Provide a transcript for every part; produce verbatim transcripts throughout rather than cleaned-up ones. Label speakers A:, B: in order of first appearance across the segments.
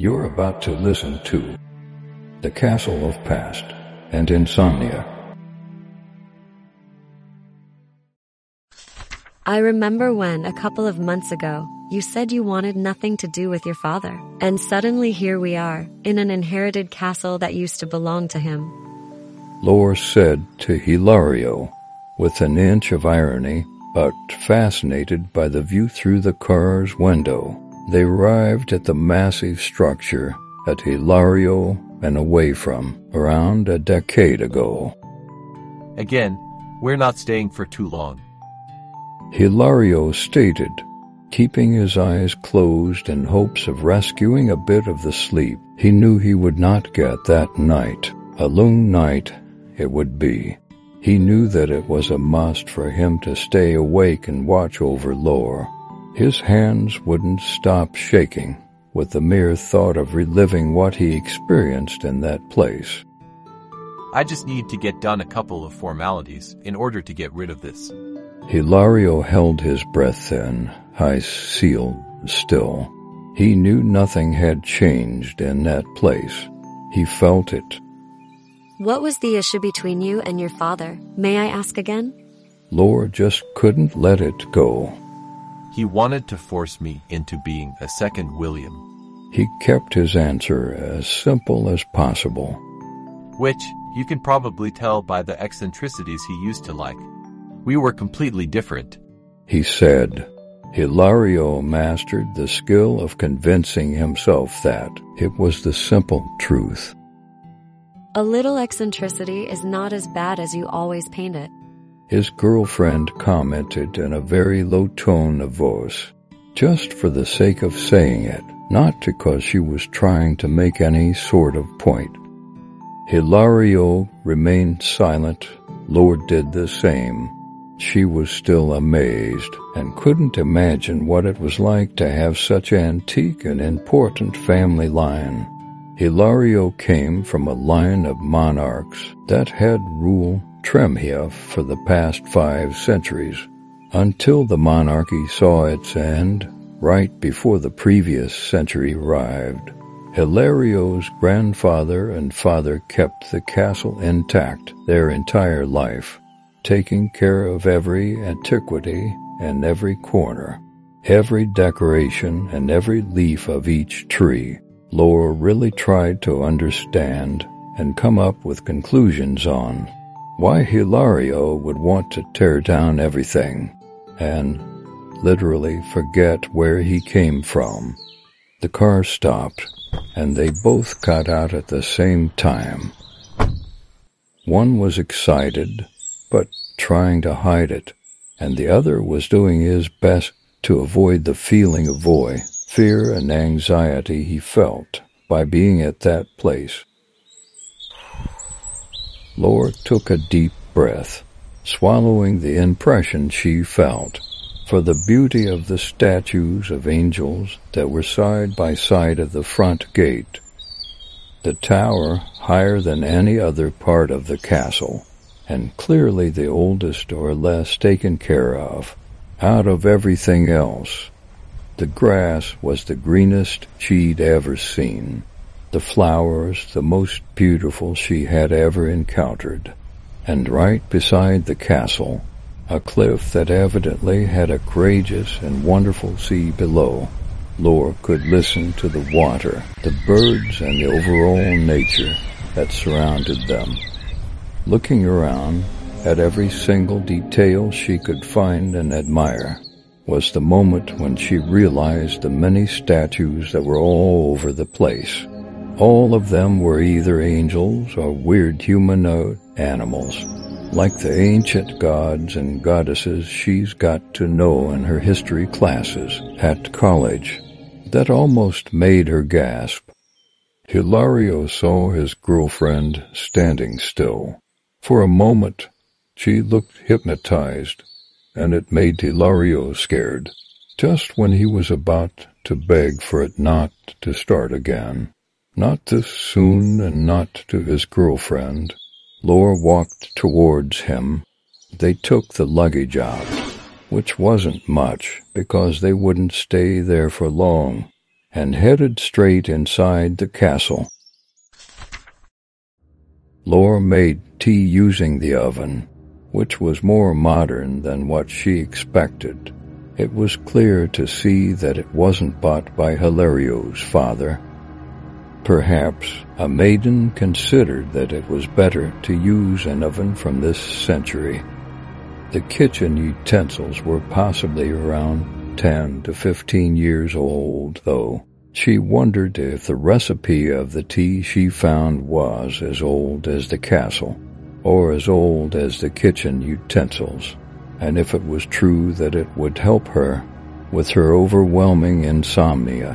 A: You're about to listen to The Castle of Past and Insomnia.
B: I remember when, a couple of months ago, you said you wanted nothing to do with your father. And suddenly here we are, in an inherited castle that used to belong to him.
A: Lore said to Hilario, with an inch of irony, but fascinated by the view through the car's window. They arrived at the massive structure that Hilario been away from around a decade ago.
C: Again, we're not staying for too long.
A: Hilario stated, keeping his eyes closed in hopes of rescuing a bit of the sleep he knew he would not get that night. A lone night it would be. He knew that it was a must for him to stay awake and watch over Lore. His hands wouldn't stop shaking with the mere thought of reliving what he experienced in that place.
C: I just need to get done a couple of formalities in order to get rid of this.
A: Hilario held his breath in, eyes sealed still. He knew nothing had changed in that place. He felt it.
B: What was the issue between you and your father? May I ask again?
A: Lore just couldn't let it go.
C: He wanted to force me into being a second William.
A: He kept his answer as simple as possible.
C: Which, you can probably tell by the eccentricities he used to like. We were completely different.
A: He said. Hilario mastered the skill of convincing himself that it was the simple truth.
B: A little eccentricity is not as bad as you always paint it.
A: His girlfriend commented in a very low tone of voice, just for the sake of saying it, not because she was trying to make any sort of point. Hilario remained silent. Lore did the same. She was still amazed and couldn't imagine what it was like to have such antique and important family line. Hilario came from a line of monarchs that had ruled Tremhia for the past five centuries, until the monarchy saw its end right before the previous century arrived. Hilario's grandfather and father kept the castle intact their entire life, taking care of every antiquity and every corner, every decoration and every leaf of each tree. Lore really tried to understand and come up with conclusions on why Hilario would want to tear down everything and literally forget where he came from. The car stopped, and they both got out at the same time. One was excited, but trying to hide it, and the other was doing his best to avoid the feeling of void, fear and anxiety he felt by being at that place. Lore took a deep breath, swallowing the impression she felt, for the beauty of the statues of angels that were side by side of the front gate. The tower, higher than any other part of the castle, and clearly the oldest or less taken care of, out of everything else. The grass was the greenest she'd ever seen. The flowers the most beautiful she had ever encountered, and right beside the castle, a cliff that evidently had a courageous and wonderful sea below. Lore could listen to the water, the birds, and the overall nature that surrounded them. Looking around at every single detail she could find and admire was the moment when she realized the many statues that were all over the place. All of them were either angels or weird humanoid animals, like the ancient gods and goddesses she's got to know in her history classes at college. That almost made her gasp. Hilario saw his girlfriend standing still. For a moment, she looked hypnotized, and it made Hilario scared, just when he was about to beg for it not to start again. Not this soon, and not to his girlfriend. Lore walked towards him. They took the luggage out, which wasn't much because they wouldn't stay there for long. and headed straight inside the castle. Laura made tea using the oven, which was more modern than what she expected. It was clear to see that it wasn't bought by Hilario's father. Perhaps a maiden considered that it was better to use an oven from this century. The kitchen utensils were possibly around ten to fifteen years old, though. She wondered if the recipe of the tea she found was as old as the castle, or as old as the kitchen utensils, and if it was true that it would help her with her overwhelming insomnia.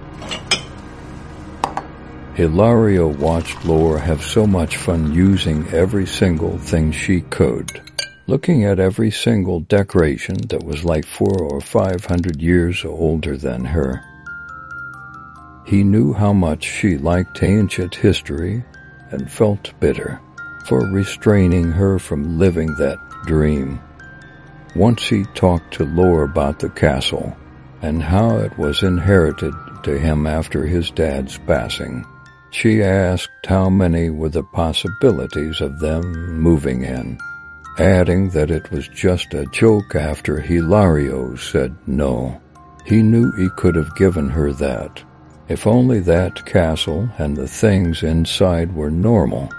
A: Hilario watched Laura have so much fun using every single thing she could, looking at every single decoration that was like four or five hundred years older than her. He knew how much she liked ancient history and felt bitter for restraining her from living that dream. Once he talked to Laura about the castle and how it was inherited to him after his dad's passing. She asked how many were the possibilities of them moving in, adding that it was just a joke after Hilario said no. He knew he could have given her that, if only that castle and the things inside were normal.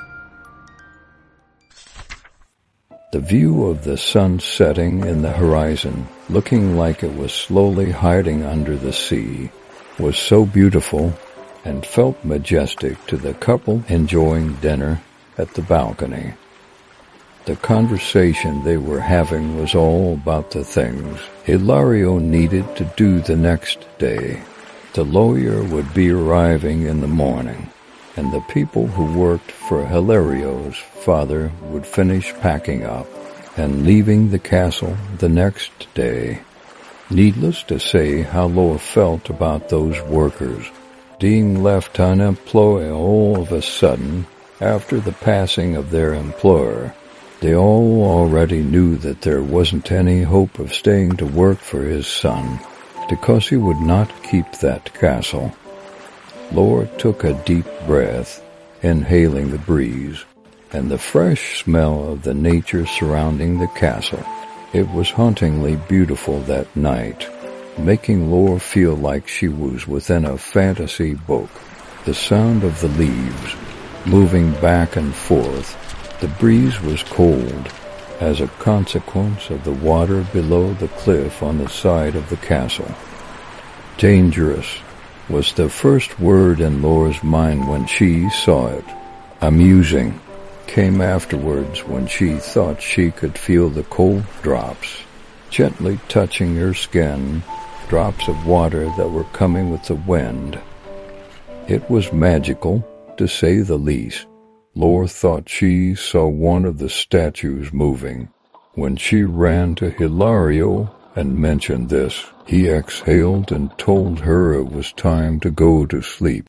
A: The view of the sun setting in the horizon, looking like it was slowly hiding under the sea, was so beautiful and felt majestic to the couple enjoying dinner at the balcony. The conversation they were having was all about the things Hilario needed to do the next day. The lawyer would be arriving in the morning, and the people who worked for Hilario's father would finish packing up and leaving the castle the next day. Needless to say how Laura felt about those workers being left unemployed all of a sudden after the passing of their employer. They all already knew that there wasn't any hope of staying to work for his son, because he would not keep that castle. Laura took a deep breath, inhaling the breeze and the fresh smell of the nature surrounding the castle. It was hauntingly beautiful that night, making Laura feel like she was within a fantasy book. The sound of the leaves moving back and forth. The breeze was cold as a consequence of the water below the cliff on the side of the castle. Dangerous was the first word in Laura's mind when she saw it. Amusing came afterwards when she thought she could feel the cold drops gently touching her skin, drops of water that were coming with the wind. It was magical, to say the least. Laura thought she saw one of the statues moving. When she ran to Hilario and mentioned this, he exhaled and told her it was time to go to sleep.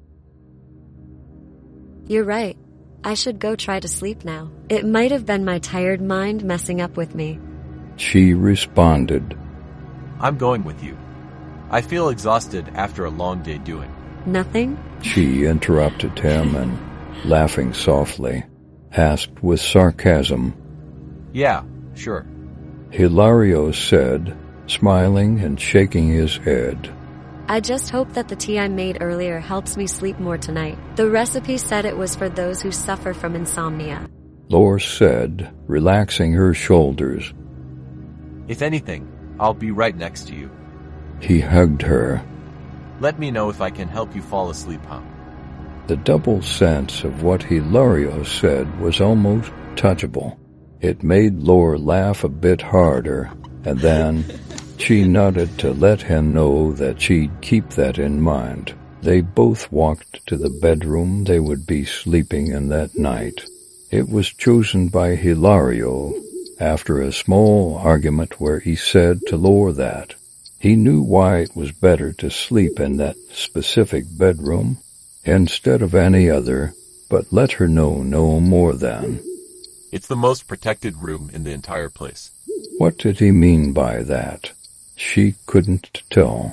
B: You're right. I should go try to sleep now. It might have been my tired mind messing up with me.
A: She responded.
C: I'm going with you. I feel exhausted after a long day doing
B: nothing.
A: She interrupted him and, laughing softly, asked with sarcasm.
C: Yeah, sure.
A: Hilario said, smiling and shaking his head.
B: I just hope that the tea I made earlier helps me sleep more tonight. The recipe said it was for those who suffer from insomnia.
A: Laura said, relaxing her shoulders.
C: If anything, I'll be right next to you.
A: He hugged her.
C: Let me know if I can help you fall asleep, huh?
A: The double sense of what Hilario said was almost touchable. It made Laura laugh a bit harder, and then she nodded to let him know that she'd keep that in mind. They both walked to the bedroom they would be sleeping in that night. It was chosen by Hilario after a small argument where he said to Laura that he knew why it was better to sleep in that specific bedroom instead of any other, but let her know no more than.
C: It's the most protected room in the entire place.
A: What did he mean by that? She couldn't tell.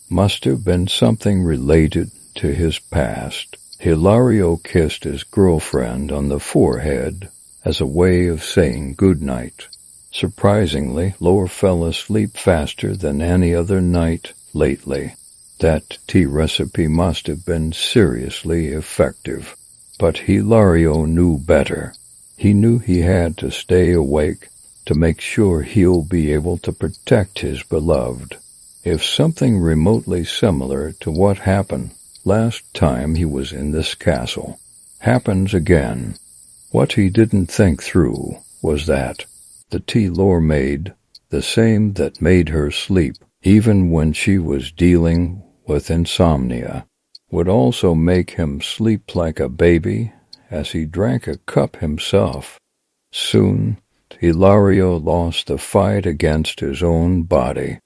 A: Must have been something related to his past. Hilario kissed his girlfriend on the forehead as a way of saying good night. Surprisingly, Lore fell asleep faster than any other night lately. That tea recipe must have been seriously effective. But Hilario knew better. He knew he had to stay awake to make sure he'll be able to protect his beloved. If something remotely similar to what happened last time he was in this castle happens again, what he didn't think through was that the tea Lore made, the same that made her sleep even when she was dealing with insomnia, would also make him sleep like a baby as he drank a cup himself. Soon, Hilario lost the fight against his own body.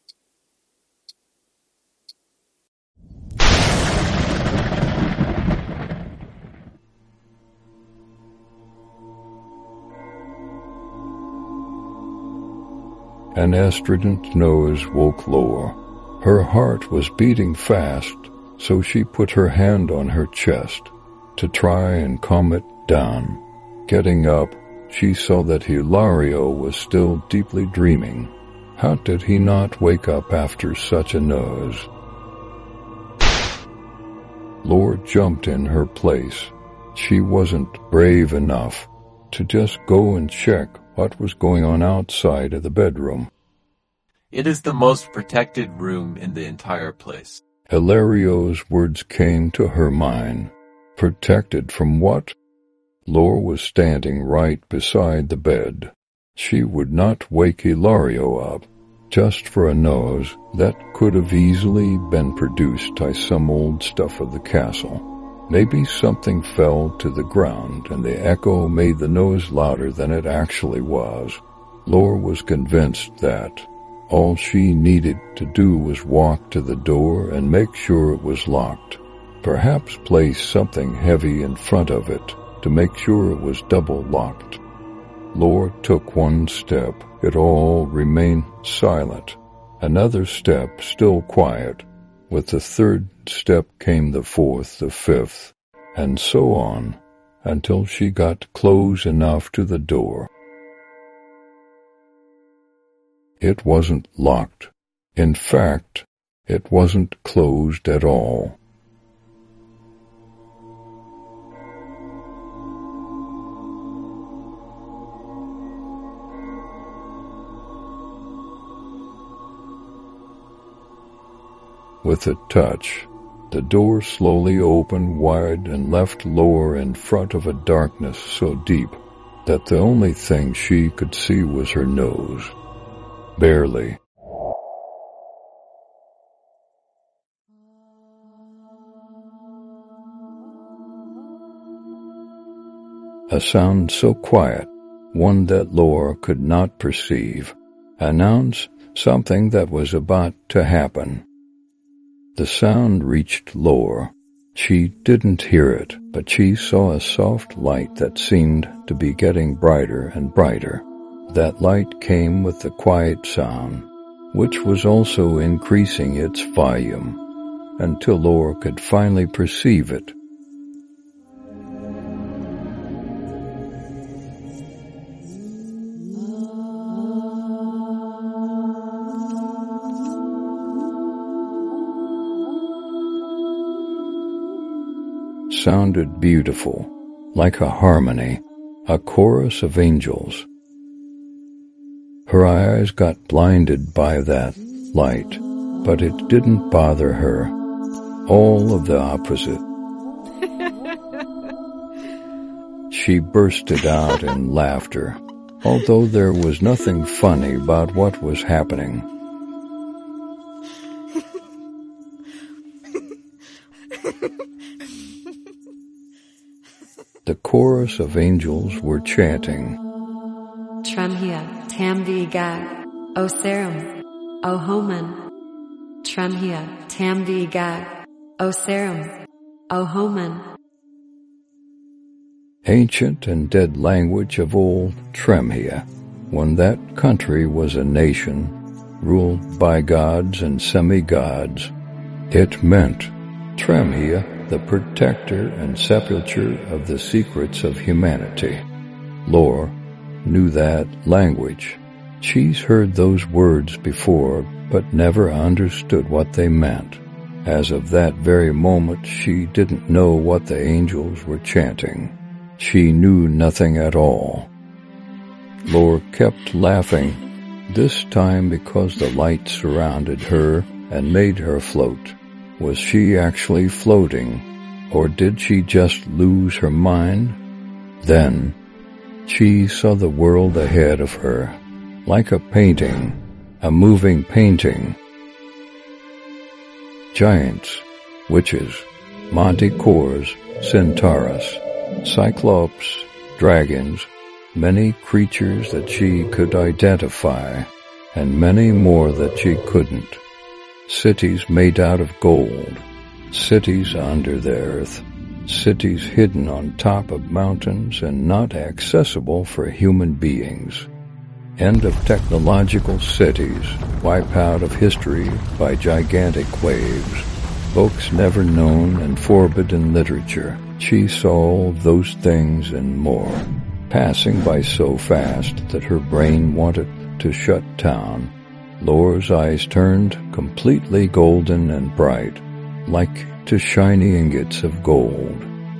A: An estrident noise woke Lore. Her heart was beating fast, so she put her hand on her chest to try and calm it down. Getting up, she saw that Hilario was still deeply dreaming. How did he not wake up after such a noise? Lore jumped in her place. She wasn't brave enough to just go and check what was going on outside of the bedroom.
C: It is the most protected room in the entire place.
A: Hilario's words came to her mind. Protected from what? Lore was standing right beside the bed. She would not wake Hilario up just for a nose that could have easily been produced by some old stuff of the castle. Maybe something fell to the ground and the echo made the noise louder than it actually was. Lore was convinced that all she needed to do was walk to the door and make sure it was locked. Perhaps place something heavy in front of it to make sure it was double locked. Lore took one step. It all remained silent. Another step, still quiet. With the third step came the fourth, the fifth, and so on, until she got close enough to the door. It wasn't locked. In fact, it wasn't closed at all. With a touch, the door slowly opened wide and left Lore in front of a darkness so deep that the only thing she could see was her nose. Barely. A sound so quiet, one that Lore could not perceive, announced something that was about to happen. The sound reached Lore. She didn't hear it, but she saw a soft light that seemed to be getting brighter and brighter. That light came with the quiet sound, which was also increasing its volume, until Lore could finally perceive it. Sounded beautiful, like a harmony, a chorus of angels. Her eyes got blinded by that light, but it didn't bother her. All of the opposite. She bursted out in laughter, although there was nothing funny about what was happening. The chorus of angels were chanting,
B: Tremhia, Tamdi Gag, O Serum, O Homan. Tremhia, Tamdi Gag, O Serum, O Homan.
A: Ancient and dead language of old Tremhia, when that country was a nation, ruled by gods and semi-gods. It meant Tremia, the protector and sepulchre of the secrets of humanity. Lore knew that language. She's heard those words before, but never understood what they meant. As of that very moment, she didn't know what the angels were chanting. She knew nothing at all. Lore kept laughing, this time because the light surrounded her and made her float. Was she actually floating, or did she just lose her mind? Then she saw the world ahead of her, like a painting, a moving painting. Giants, witches, manticores, centaurs, cyclops, dragons, many creatures that she could identify, and many more that she couldn't. Cities made out of gold, cities under the earth, cities hidden on top of mountains and not accessible for human beings. End of technological cities, wipe out of history by gigantic waves, books never known and forbidden literature. She saw all those things and more, passing by so fast that her brain wanted to shut down. Lore's eyes turned completely golden and bright, like to shiny ingots of gold.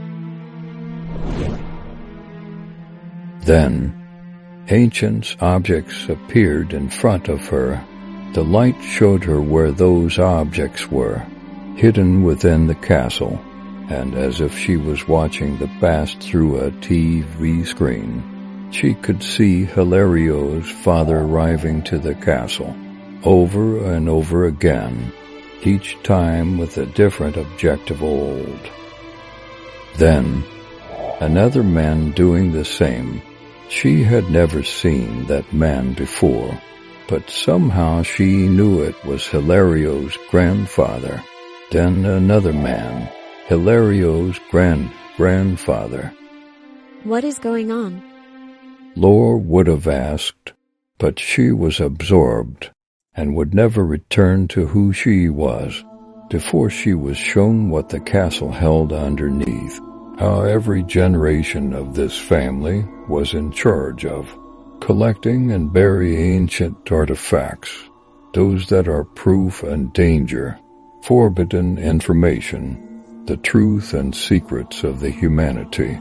A: Then, ancient objects appeared in front of her. The light showed her where those objects were, hidden within the castle, and as if she was watching the past through a T V screen, she could see Hilario's father arriving to the castle, over and over again, each time with a different objective old. Then, another man doing the same. She had never seen that man before, but somehow she knew it was Hilario's grandfather. Then another man, Hilario's grand-grandfather.
B: What is going on?
A: Lore would have asked, but she was absorbed and would never return to who she was before she was shown what the castle held underneath. How every generation of this family was in charge of collecting and burying ancient artifacts, those that are proof and danger, forbidden information, the truth and secrets of the humanity.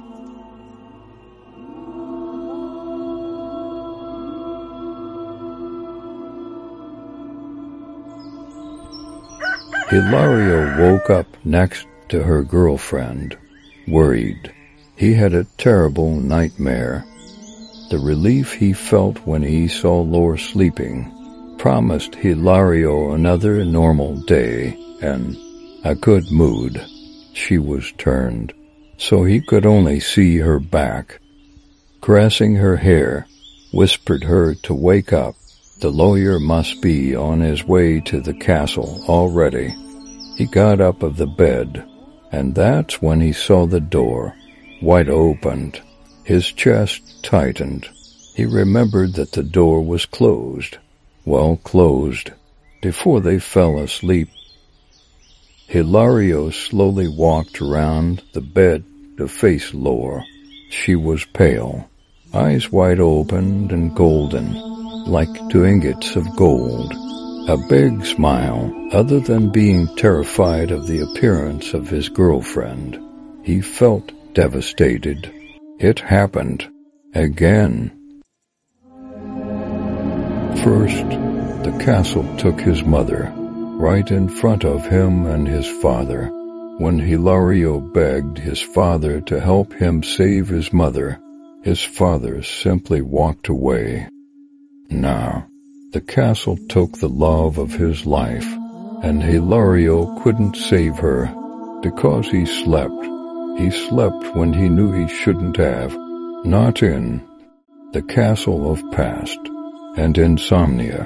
A: Hilario woke up next to her girlfriend, worried. He had a terrible nightmare. The relief he felt when he saw Lore sleeping promised Hilario another normal day and a good mood. She was turned, so he could only see her back. Caressing her hair, whispered her to wake up. The lawyer must be on his way to the castle already. He got up of the bed, and that's when he saw the door, wide opened. His chest tightened. He remembered that the door was closed, well closed, before they fell asleep. Hilario slowly walked around the bed to face Lore. She was pale, eyes wide open and golden, like two ingots of gold. A big smile, other than being terrified of the appearance of his girlfriend. He felt devastated. It happened. Again. First, the castle took his mother, right in front of him and his father. When Hilario begged his father to help him save his mother, his father simply walked away. Now, the castle took the love of his life, and Hilario couldn't save her because he slept. He slept when he knew he shouldn't have, not in the castle of past and insomnia.